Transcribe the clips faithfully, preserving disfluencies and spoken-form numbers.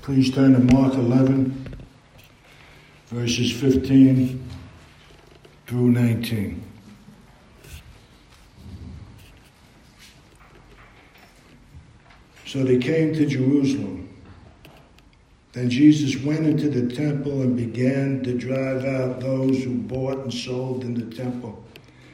Please turn to Mark eleven, verses fifteen through nineteen. So they came to Jerusalem. Then Jesus went into the temple and began to drive out those who bought and sold in the temple,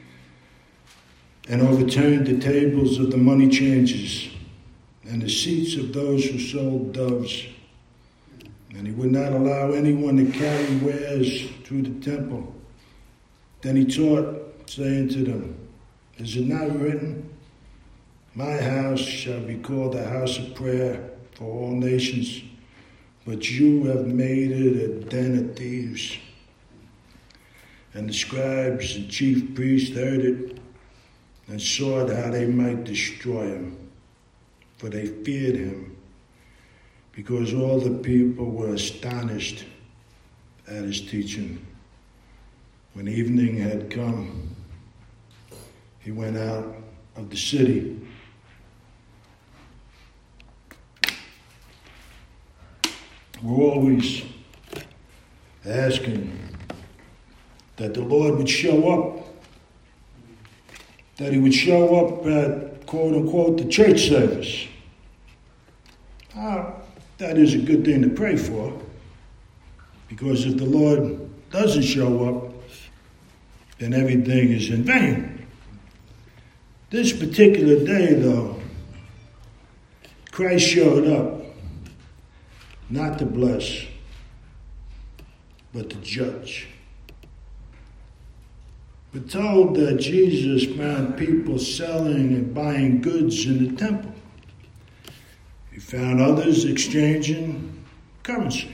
and overturned the tables of the money changers and the seats of those who sold doves. And he would not allow anyone to carry wares through the temple. Then he taught, saying to them, "Is it not written, 'My house shall be called a house of prayer for all nations'? But you have made it a den of thieves." And the scribes and chief priests heard it and sought how they might destroy him, for they feared him, because all the people were astonished at his teaching. When evening had come, he went out of the city. We're always asking that the Lord would show up, that he would show up at, quote unquote, the church service. Ah, that is a good thing to pray for, because if the Lord doesn't show up, then everything is in vain. This particular day, though, Christ showed up, not to bless, but to judge. We're told that Jesus found people selling and buying goods in the temple. He found others exchanging currency.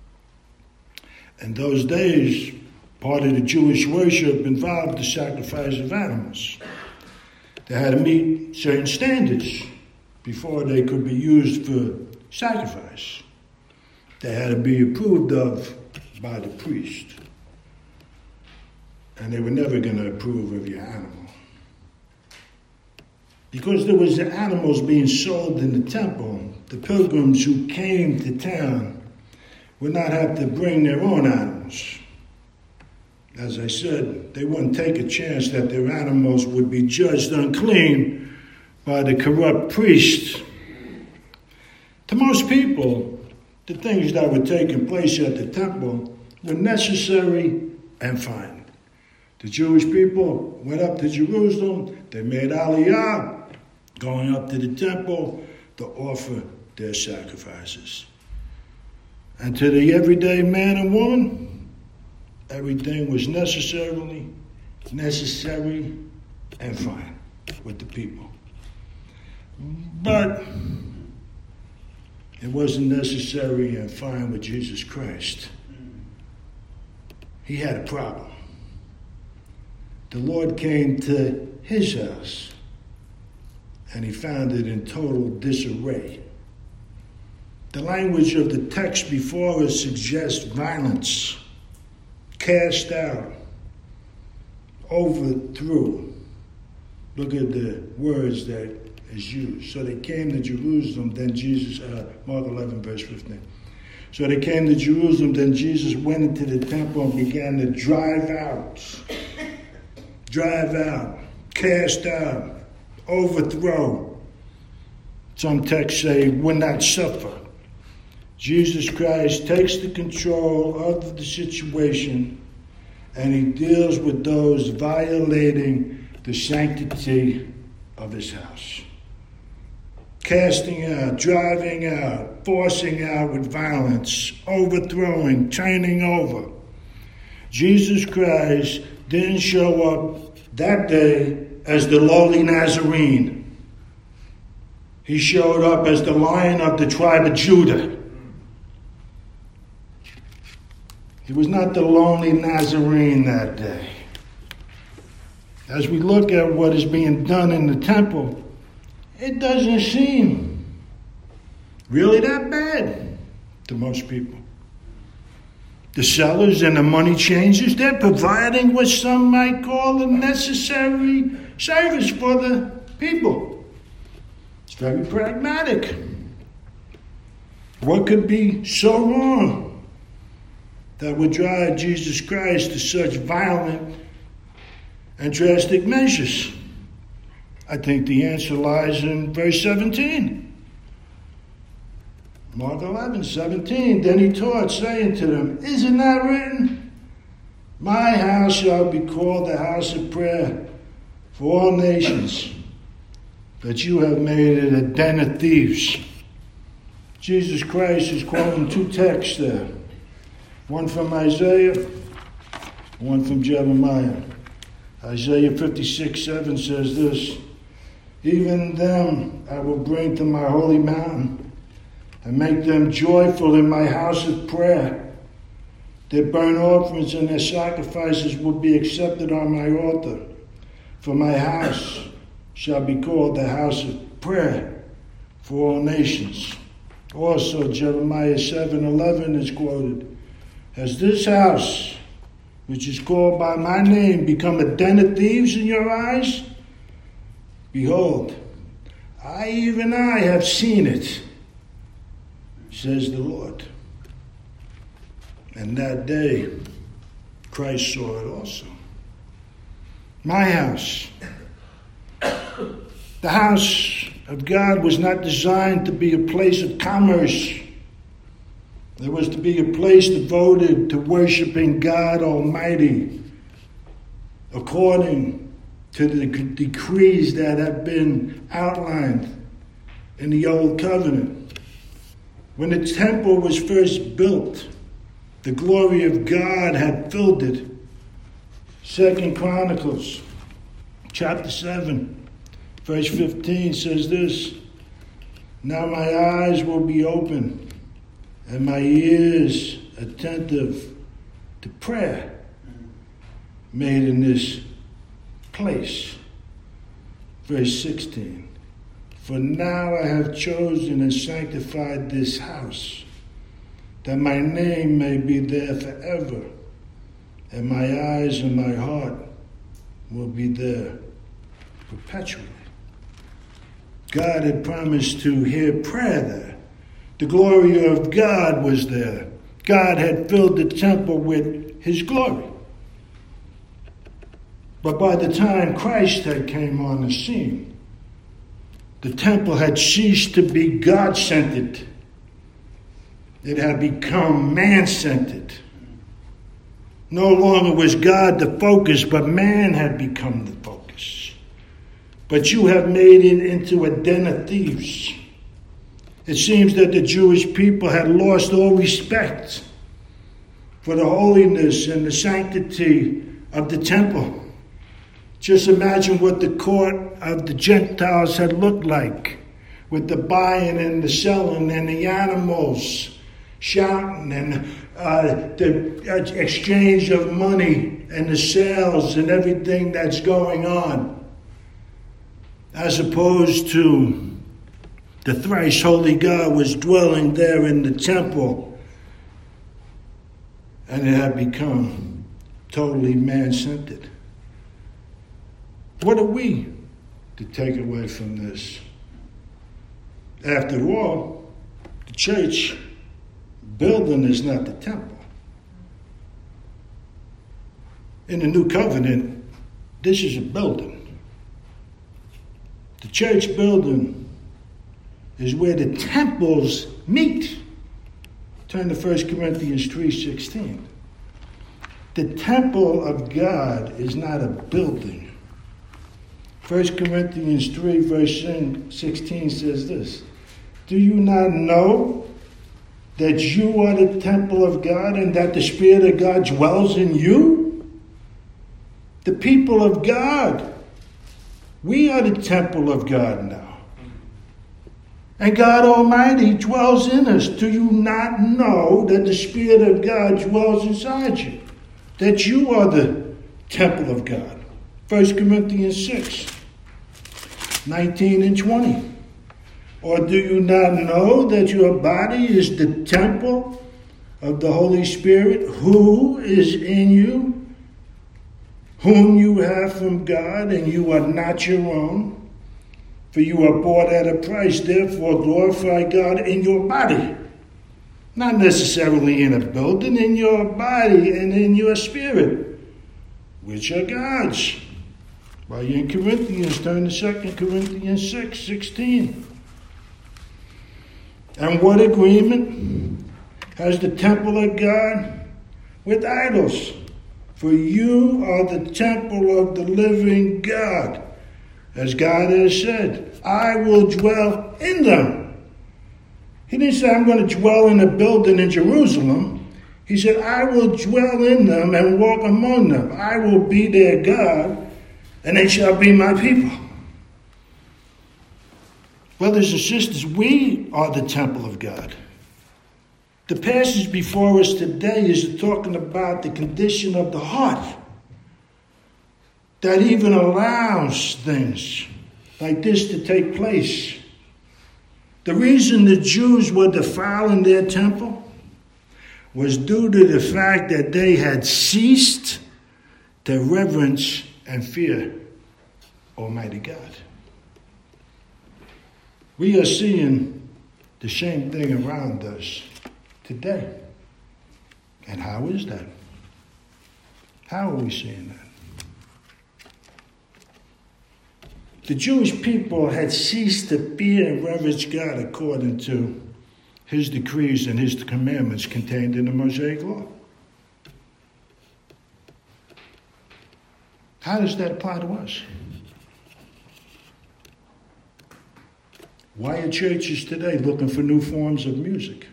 In those days, part of the Jewish worship involved the sacrifice of animals. They had to meet certain standards before they could be used for sacrifice. They had to be approved of by the priest. And they were never going to approve of your animal. Because there was the animals being sold in the temple, the pilgrims who came to town would not have to bring their own animals. As I said, they wouldn't take a chance that their animals would be judged unclean by the corrupt priest. To most people, the things that were taking place at the temple were necessary and fine. The Jewish people went up to Jerusalem. They made Aliyah, going up to the temple to offer their sacrifices. And to the everyday man and woman, everything was necessarily necessary and fine with the people. But it wasn't necessary and fine with Jesus Christ. He had a problem. The Lord came to his house, and he found it in total disarray. The language of the text before us suggests violence, cast out, overthrew. Look at the words that is used. So they came to Jerusalem, then Jesus, uh, Mark eleven, verse fifteen. So they came to Jerusalem, then Jesus went into the temple and began to drive out, drive out, cast out, overthrow. Some texts say, would not suffer. Jesus Christ takes the control of the situation, and he deals with those violating the sanctity of his house. Casting out, driving out, forcing out with violence, overthrowing, turning over. Jesus Christ didn't show up that day as the lowly Nazarene. He showed up as the Lion of the tribe of Judah. He was not the lonely Nazarene that day. As we look at what is being done in the temple, it doesn't seem really that bad to most people. The sellers and the money changers, they're providing what some might call a necessary service for the people. It's very pragmatic. What could be so wrong that would drive Jesus Christ to such violent and drastic measures? I think the answer lies in verse seventeen. Mark eleven, seventeen. Then he taught, saying to them, is it not written, my house shall be called the house of prayer for all nations, but you have made it a den of thieves. Jesus Christ is quoting two texts there. One from Isaiah, one from Jeremiah. Isaiah fifty-six, seven says this, even them I will bring to my holy mountain and make them joyful in my house of prayer. Their burnt offerings and their sacrifices will be accepted on my altar. For my house shall be called the house of prayer for all nations. Also, Jeremiah seven eleven is quoted, has this house, which is called by my name, become a den of thieves in your eyes? Behold, I, even I, have seen it, says the Lord. And that day, Christ saw it also. My house. The house of God was not designed to be a place of commerce. It was to be a place devoted to worshiping God Almighty according to the decrees that have been outlined in the Old Covenant. When the temple was first built, the glory of God had filled it. Second Chronicles chapter seven, verse fifteen says this, now my eyes will be open and my ears attentive to prayer made in this place. Verse sixteen, for now I have chosen and sanctified this house, that my name may be there forever, and my eyes and my heart will be there perpetually. God had promised to hear prayer there. The glory of God was there. God had filled the temple with his glory. But by the time Christ had came on the scene, the temple had ceased to be God-centered. It had become man-centered. No longer was God the focus, but man had become the focus. But you have made it into a den of thieves. It seems that the Jewish people had lost all respect for the holiness and the sanctity of the temple. Just imagine what the court of the Gentiles had looked like, with the buying and the selling and the animals shouting and uh, the exchange of money and the sales and everything that's going on, as opposed to the thrice holy God was dwelling there in the temple, and it had become totally man-centered. What are we to take away from this? After all, the church building is not the temple. In the New Covenant, this is a building. The church building is where the temples meet. Turn to First Corinthians three sixteen. The temple of God is not a building. First Corinthians three verse sixteen says this, do you not know that you are the temple of God and that the Spirit of God dwells in you? The people of God, we are the temple of God now. And God Almighty dwells in us. Do you not know that the Spirit of God dwells inside you? That you are the temple of God. First Corinthians six, nineteen and twenty. Or do you not know that your body is the temple of the Holy Spirit who is in you, whom you have from God, and you are not your own? For you are bought at a price, therefore glorify God in your body Not necessarily in a building, in your body and in your spirit, which are God's. While you're in Corinthians, turn to Second Corinthians six sixteen. And what agreement has the temple of God with idols? For you are the temple of the living God. As God has said, I will dwell in them. He didn't say, I'm going to dwell in a building in Jerusalem. He said, I will dwell in them and walk among them. I will be their God, and they shall be my people. Brothers and sisters, we are the temple of God. The passage before us today is talking about the condition of the heart that even allows things like this to take place. The reason the Jews were defiling their temple was due to the fact that they had ceased to reverence and fear Almighty God. We are seeing the same thing around us today. And how is that? How are we seeing that? The Jewish people had ceased to fear and reverence God according to his decrees and his commandments contained in the Mosaic Law. How does that apply to us? Why are churches today looking for new forms of music?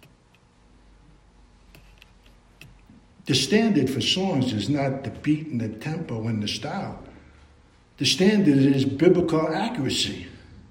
The standard for songs is not the beat and the tempo and the style. The standard is biblical accuracy.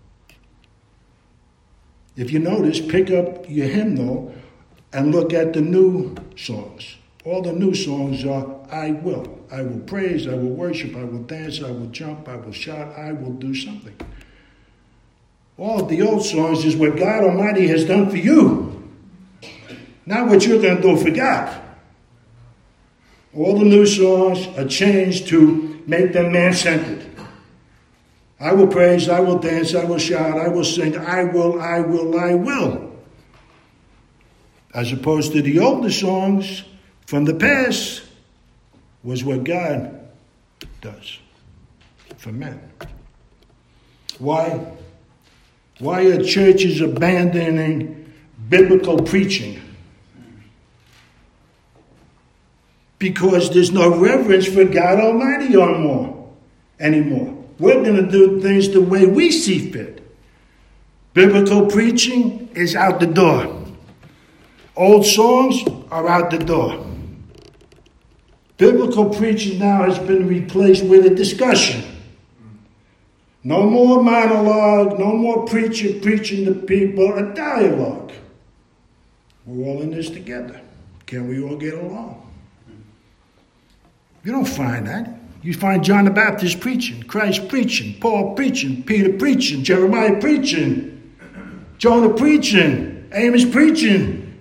If you notice, pick up your hymnal and look at the new songs. All the new songs are, I will. I will praise, I will worship, I will dance, I will jump, I will shout, I will do something. All of the old songs is what God Almighty has done for you, not what you're going to do for God. All the new songs are changed to make them man-centered. I will praise, I will dance, I will shout, I will sing, I will, I will, I will. As opposed to the older songs from the past was what God does for men. Why? Why are churches abandoning biblical preaching? Because there's no reverence for God Almighty anymore. anymore. We're going to do things the way we see fit. Biblical preaching is out the door. Old songs are out the door. Biblical preaching now has been replaced with a discussion. No more monologue, no more preacher preaching to people, a dialogue. We're all in this together. Can we all get along? You don't find that. You find John the Baptist preaching, Christ preaching, Paul preaching, Peter preaching, Jeremiah preaching, Jonah preaching, Amos preaching.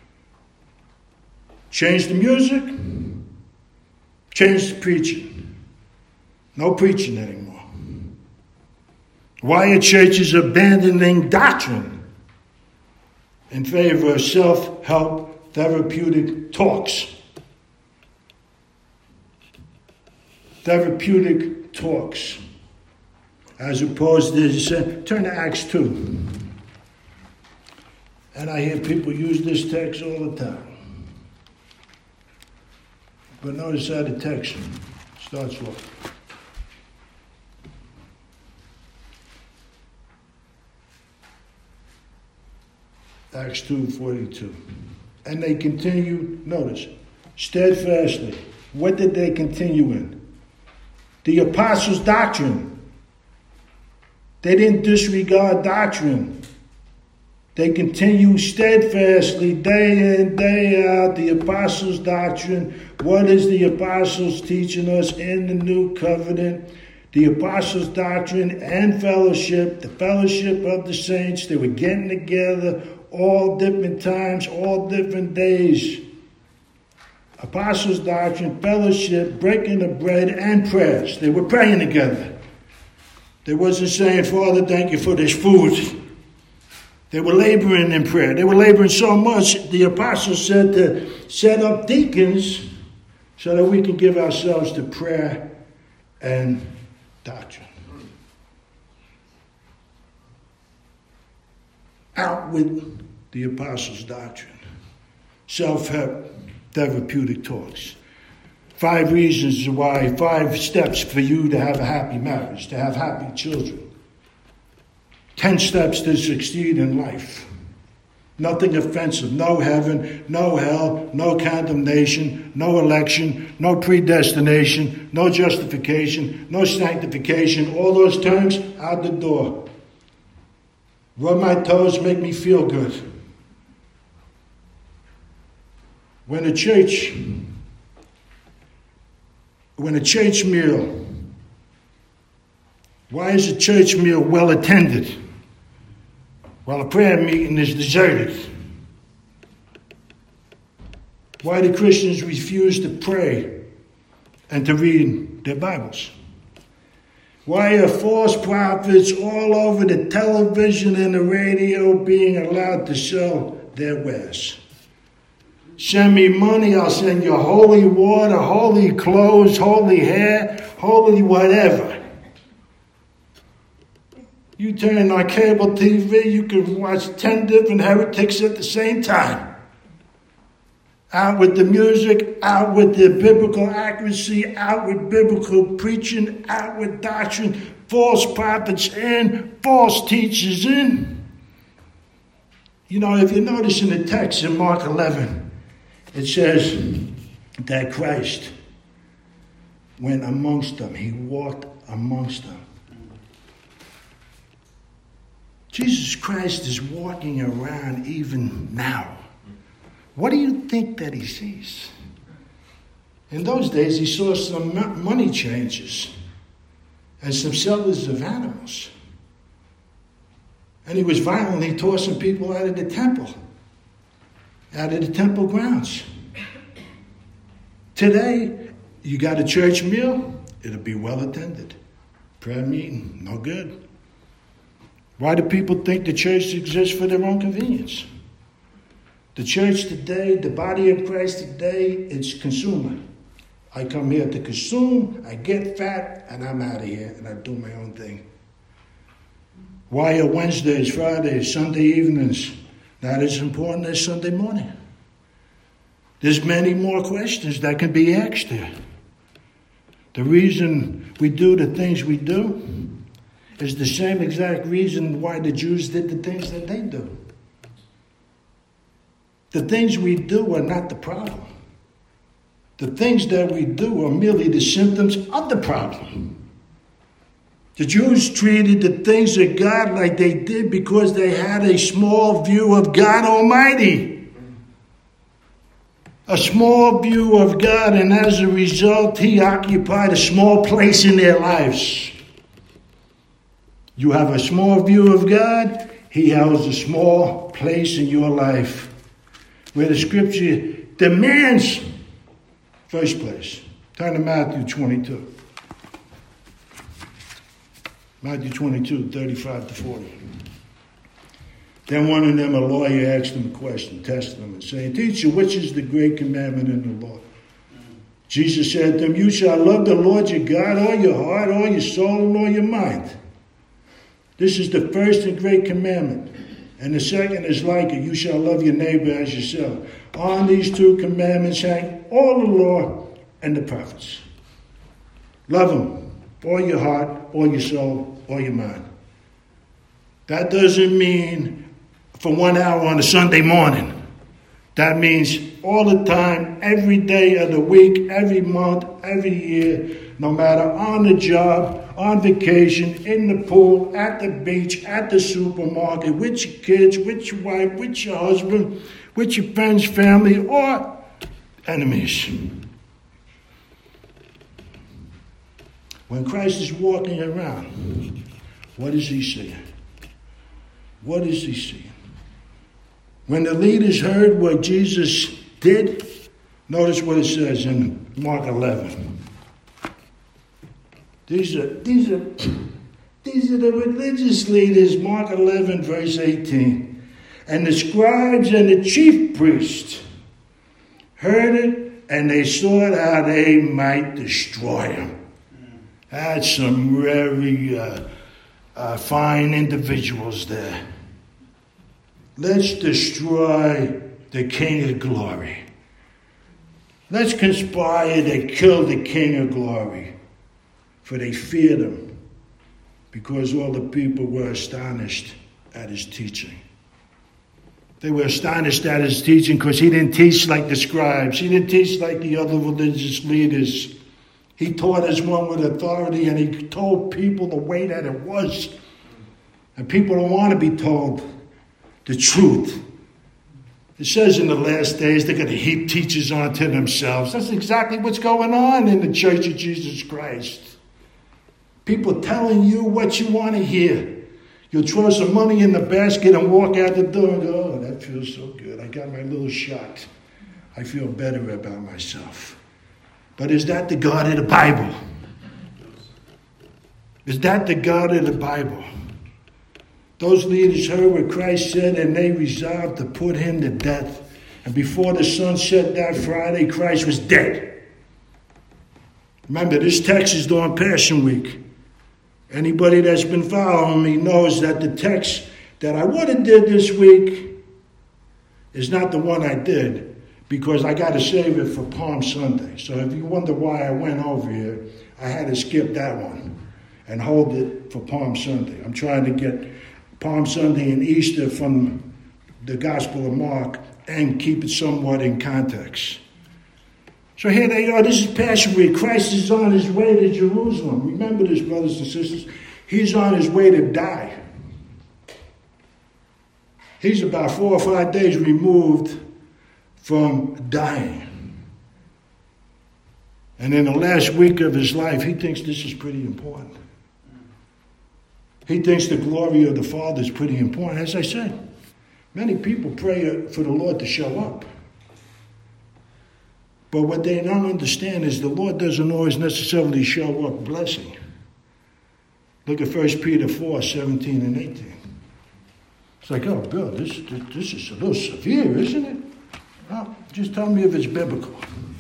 Change the music, change the preaching. No preaching anymore. Why are churches abandoning doctrine in favor of self-help therapeutic talks? Therapeutic talks, as opposed to, uh, turn to Acts two. And I hear people use this text all the time. But notice how the text starts off. Acts two forty-two. And they continue, notice, steadfastly. What did they continue in? The apostles' doctrine. They didn't disregard doctrine. They continue steadfastly day in, day out, the apostles' doctrine. What is the apostles teaching us in the new covenant? The apostles' doctrine and fellowship, the fellowship of the saints. They were getting together all different times, all different days. Apostles' doctrine, fellowship, breaking the bread, and prayers. They were praying together. They wasn't saying, Father, thank you for this food. They were laboring in prayer. They were laboring so much, the apostles said to set up deacons so that we can give ourselves to prayer and doctrine. Out with the apostles' doctrine. Self-help, therapeutic talks. Five reasons why, five steps for you to have a happy marriage, to have happy children. Ten steps to succeed in life. Nothing offensive, no heaven, no hell, no condemnation, no election, no predestination, no justification, no sanctification. All those terms out the door. Rub my toes, make me feel good. When a church, when a church meal, why is a church meal well attended while a prayer meeting is deserted? Why do Christians refuse to pray and to read their Bibles? Why are false prophets all over the television and the radio being allowed to sell their wares? Send me money, I'll send you holy water, holy clothes, holy hair, holy whatever. You turn on cable T V, you can watch ten different heretics at the same time. Out with the music, out with the biblical accuracy, out with biblical preaching, out with doctrine, false prophets in, false teachers in. You know, if you notice in the text in Mark eleven, it says that Christ went amongst them. He walked amongst them. Jesus Christ is walking around even now. What do you think that he sees? In those days, he saw some money changers and some sellers of animals. And he was violently tossing people out of the temple, out of the temple grounds. Today, you got a church meal, it'll be well attended. Prayer meeting, no good. Why do people think the church exists for their own convenience? The church today, the body of Christ today, it's consumer. I come here to consume, I get fat, and I'm out of here, and I do my own thing. Why are Wednesdays, Fridays, Sunday evenings not as important as Sunday morning? There's many more questions that can be asked here. The reason we do the things we do is the same exact reason why the Jews did the things that they do. The things we do are not the problem. The things that we do are merely the symptoms of the problem. The Jews treated the things of God like they did because they had a small view of God Almighty. A small view of God, and as a result, he occupied a small place in their lives. You have a small view of God, he has a small place in your life. Where the scripture demands first place. Turn to Matthew twenty-two. Matthew twenty-two, thirty-five to forty. Then one of them, a lawyer, asked him a question, testing him, and saying, "Teacher, which is the great commandment in the law?" Jesus said to him, "You shall love the Lord your God, all your heart, all your soul, and all your mind. This is the first and great commandment. And the second is like it, you shall love your neighbor as yourself. On these two commandments hang all the law and the prophets." Love him, all your heart, all your soul, all your mind. That doesn't mean for one hour on a Sunday morning. That means all the time, every day of the week, every month, every year, no matter on the job, on vacation, in the pool, at the beach, at the supermarket, with your kids, with your wife, with your husband, with your friends, family, or enemies. When Christ is walking around, what is he seeing? What is he seeing? When the leaders heard what Jesus did, notice what it says in Mark eleven. These are, these are, these are the religious leaders, Mark eleven, verse eighteen. And the scribes and the chief priests heard it, and they sought how they might destroy him. That's some very uh, uh, fine individuals there. Let's destroy the King of Glory. Let's conspire to kill the King of Glory. For they feared him, because all the people were astonished at his teaching. They were astonished at his teaching because he didn't teach like the scribes. He didn't teach like the other religious leaders. He taught as one with authority, and he told people the way that it was. And people don't want to be told the truth. It says in the last days they're going to heap teachers onto themselves. That's exactly what's going on in the Church of Jesus Christ. People telling you what you want to hear. You'll throw some money in the basket and walk out the door and go, oh, that feels so good. I got my little shot. I feel better about myself. But is that the God of the Bible? Is that the God of the Bible? Those leaders heard what Christ said, and they resolved to put him to death. And before the sun set that Friday, Christ was dead. Remember, this text is during Passion Week. Anybody that's been following me knows that the text that I would have did this week is not the one I did, because I got to save it for Palm Sunday. So if you wonder why I went over here, I had to skip that one and hold it for Palm Sunday. I'm trying to get Palm Sunday and Easter from the Gospel of Mark and keep it somewhat in context. So here they are. This is Passion Week. Christ is on his way to Jerusalem. Remember this, brothers and sisters. He's on his way to die. He's about four or five days removed from dying. And in the last week of his life, he thinks this is pretty important. He thinks the glory of the Father is pretty important. As I said, many people pray for the Lord to show up. But what they don't understand is the Lord doesn't always necessarily show up blessing. Look at First Peter four, seventeen and eighteen. It's like, oh, Bill, this, this, this is a little severe, isn't it? Well, just tell me if it's biblical.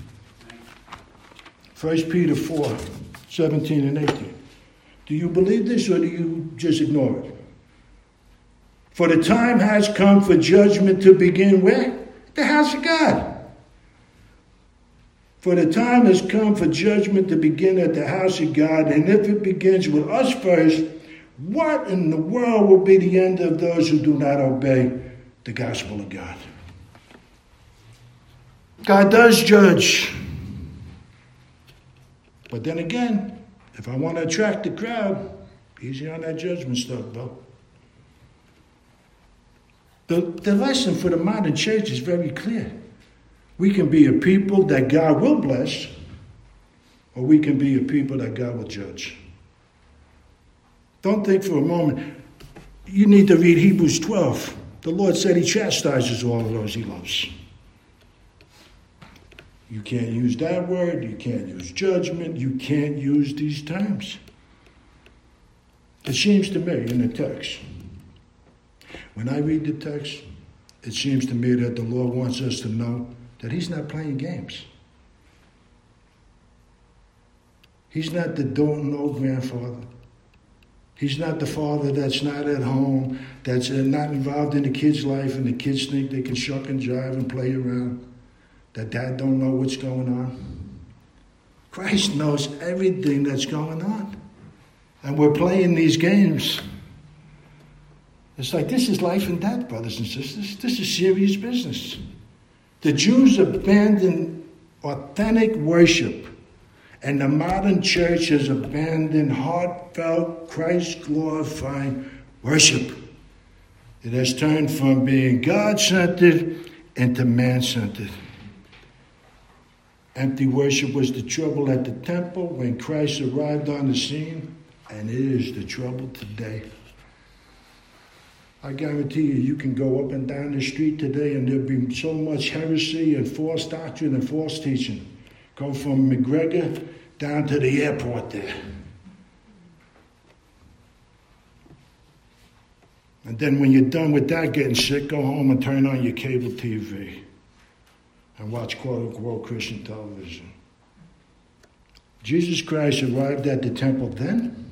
First Peter four, seventeen and eighteen. Do you believe this, or do you just ignore it? For the time has come for judgment to begin where? The house of God. For the time has come for judgment to begin at the house of God, and if it begins with us first, what in the world will be the end of those who do not obey the gospel of God? God does judge. But then again, if I want to attract the crowd, easy on that judgment stuff, though. The, the lesson for the modern church is very clear. We can be a people that God will bless, or we can be a people that God will judge. Don't think for a moment. You need to read Hebrews twelve. The Lord said he chastises all of those he loves. You can't use that word. You can't use judgment. You can't use these terms. It seems to me in the text, when I read the text, it seems to me that the Lord wants us to know that he's not playing games. He's not the don't know grandfather. He's not the father that's not at home, that's not involved in the kid's life, and the kids think they can shuck and jive and play around, that dad don't know what's going on. Christ knows everything that's going on. And we're playing these games. It's like, this is life and death, brothers and sisters. This is serious business. The Jews abandoned authentic worship, and the modern church has abandoned heartfelt, Christ-glorifying worship. It has turned from being God-centered into man-centered. Empty worship was the trouble at the temple when Christ arrived on the scene, and it is the trouble today. I guarantee you, you can go up and down the street today and there'll be so much heresy and false doctrine and false teaching. Go from McGregor down to the airport there. And then when you're done with that getting sick, go home and turn on your cable T V and watch quote-unquote Christian television. Jesus Christ arrived at the temple then,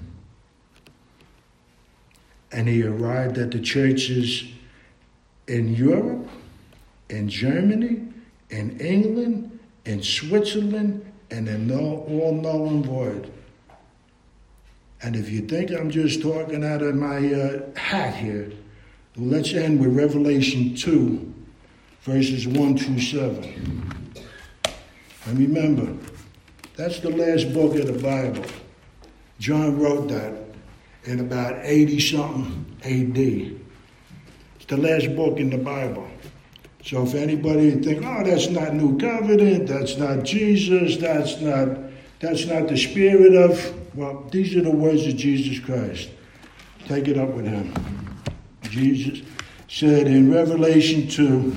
and he arrived at the churches in Europe, in Germany, in England, in Switzerland, and in all, all null and void. And if you think I'm just talking out of my uh, hat here, let's end with Revelation two, verses one through seven. And remember, that's the last book of the Bible. John wrote that in about eighty-something A D. It's the last book in the Bible. So if anybody think, oh, that's not New Covenant, that's not Jesus, that's not that's not the spirit of, well, these are the words of Jesus Christ. Take it up with him. Jesus said in Revelation two,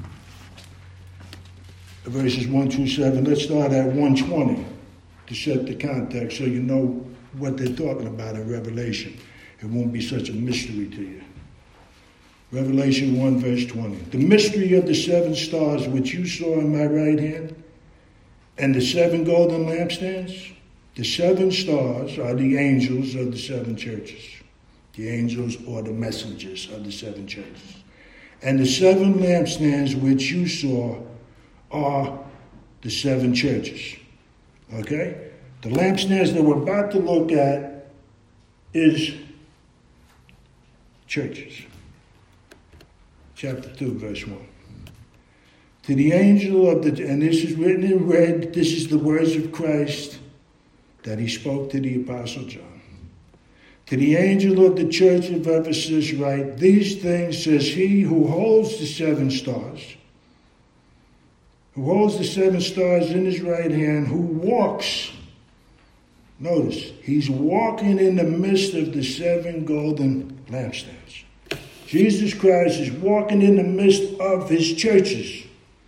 verses one through seven, let's start at one twenty to set the context so you know what they're talking about in Revelation. It won't be such a mystery to you. Revelation one, verse twenty. The mystery of the seven stars which you saw in my right hand, and the seven golden lampstands. The seven stars are the angels of the seven churches. The angels or the messengers of the seven churches. And the seven lampstands which you saw are the seven churches. Okay? The lampstands that we're about to look at is churches. Chapter two, verse one. To the angel of the, and this is written in red, this is the words of Christ that he spoke to the Apostle John. To the angel of the church of Ephesus write, these things says he who holds the seven stars, who holds the seven stars in his right hand, who walks. Notice, he's walking in the midst of the seven golden lampstands. Jesus Christ is walking in the midst of his churches,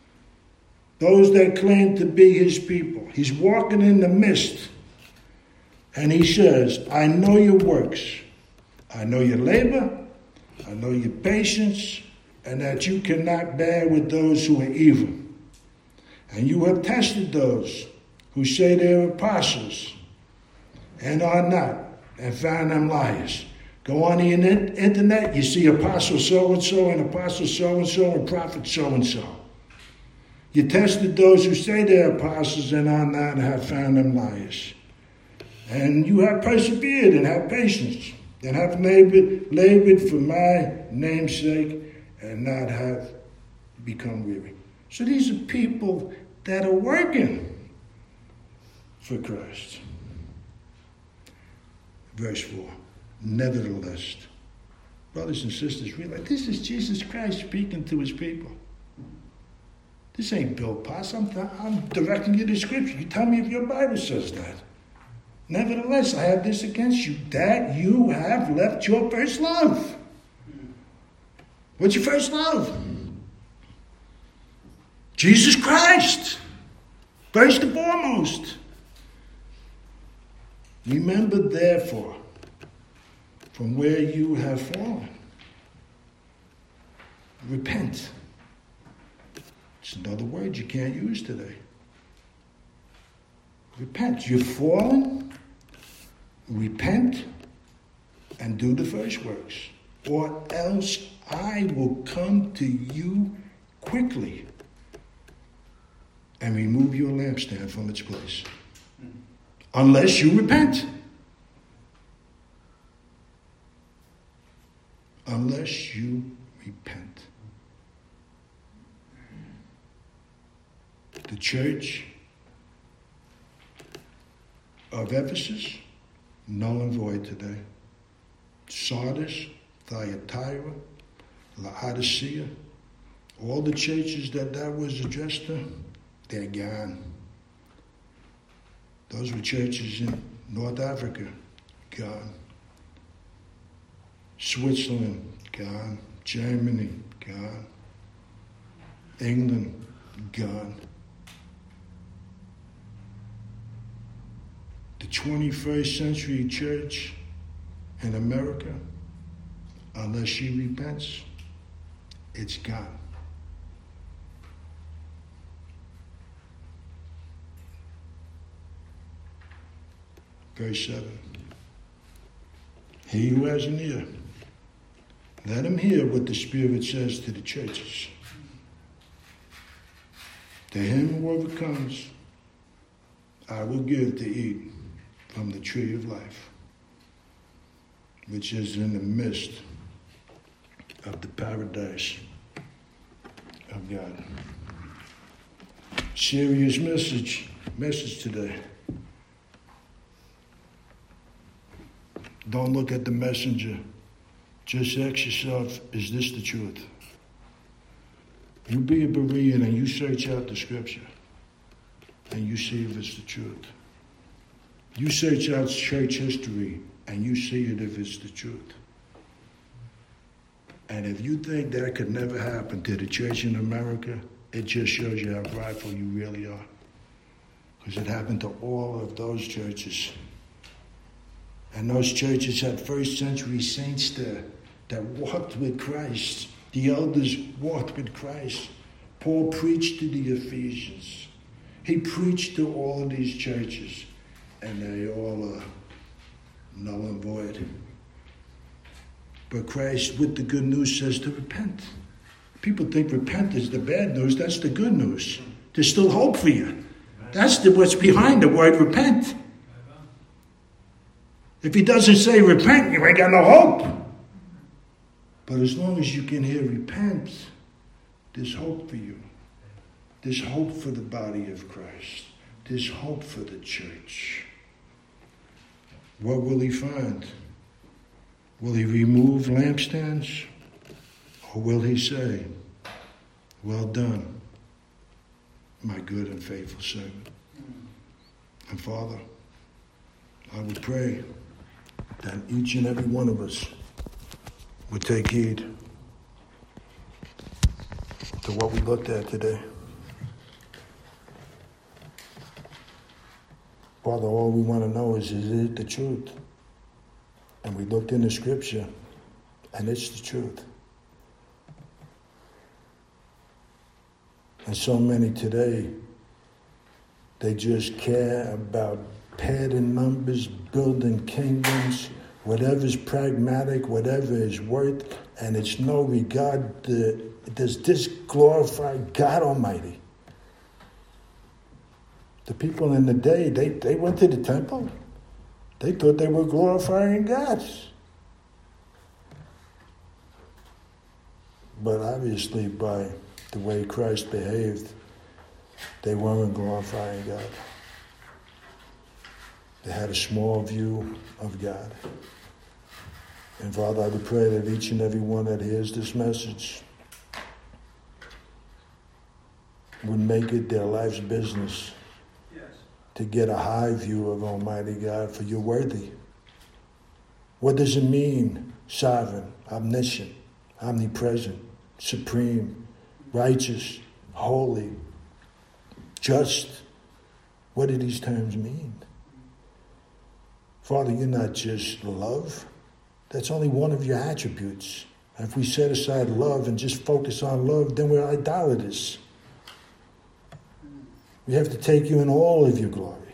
those that claim to be his people. He's walking in the midst, and he says, I know your works. I know your labor. I know your patience, and that you cannot bear with those who are evil. And you have tested those who say they're apostles and are not, and found them liars. Go on the internet, you see apostle so-and-so and apostle so-and-so and prophet so-and-so. You tested those who say they're apostles and are not, and have found them liars. And you have persevered and have patience and have labored, labored for my name's sake and not have become weary. So these are people that are working for Christ. Verse four. Nevertheless, brothers and sisters, realize this is Jesus Christ speaking to his people. This ain't Bill Potts. I'm, I'm directing you to Scripture. You tell me if your Bible says that. Nevertheless, I have this against you, that you have left your first love. What's your first love? Jesus Christ. First and foremost. Remember, therefore, from where you have fallen. Repent. It's another word you can't use today. Repent. You've fallen. Repent and do the first works. Or else I will come to you quickly and remove your lampstand from its place. Unless you repent. Unless you repent. The church of Ephesus, null and void today. Sardis, Thyatira, Laodicea, all the churches that that was addressed to, they're gone. Those were churches in North Africa, gone. Switzerland, gone. Germany, gone. England, gone. The twenty-first century church in America, unless she repents, it's gone. Verse seven. He who has an ear, let him hear what the Spirit says to the churches. To him who overcomes, I will give to eat from the tree of life, which is in the midst of the paradise of God. Serious message, message today. Don't look at the messenger. Just ask yourself, is this the truth? You be a Berean and you search out the scripture and you see if it's the truth. You search out church history and you see it if it's the truth. And if you think that could never happen to the church in America, it just shows you how prideful you really are. Because it happened to all of those churches. And those churches had first century saints there that walked with Christ. The elders walked with Christ. Paul preached to the Ephesians. He preached to all of these churches. And they all are null and void. But Christ, with the good news, says to repent. People think repent is the bad news. That's the good news. There's still hope for you. That's the, what's behind the word repent. If he doesn't say repent, you ain't got no hope. But as long as you can hear repent, there's hope for you. There's hope for the body of Christ. There's hope for the church. What will he find? Will he remove lampstands? Or will he say, well done, my good and faithful servant? And Father, I would pray that each and every one of us would take heed to what we looked at today. Father, all we want to know is, is it the truth? And we looked in the scripture, and it's the truth. And so many today, they just care about padding numbers, building kingdoms, whatever's pragmatic, whatever is worth, and it's no regard to, does this glorify God Almighty? The people in the day, they, they went to the temple. They thought they were glorifying God. But obviously, by the way Christ behaved, they weren't glorifying God. They had a small view of God. And Father, I would pray that each and every one that hears this message would make it their life's business yes. to get a high view of Almighty God, for you're worthy. What does it mean? Sovereign, omniscient, omnipresent, supreme, righteous, holy, just. What do these terms mean? Father, you're not just love. That's only one of your attributes. And if we set aside love and just focus on love, then we're idolaters. We have to take you in all of your glory.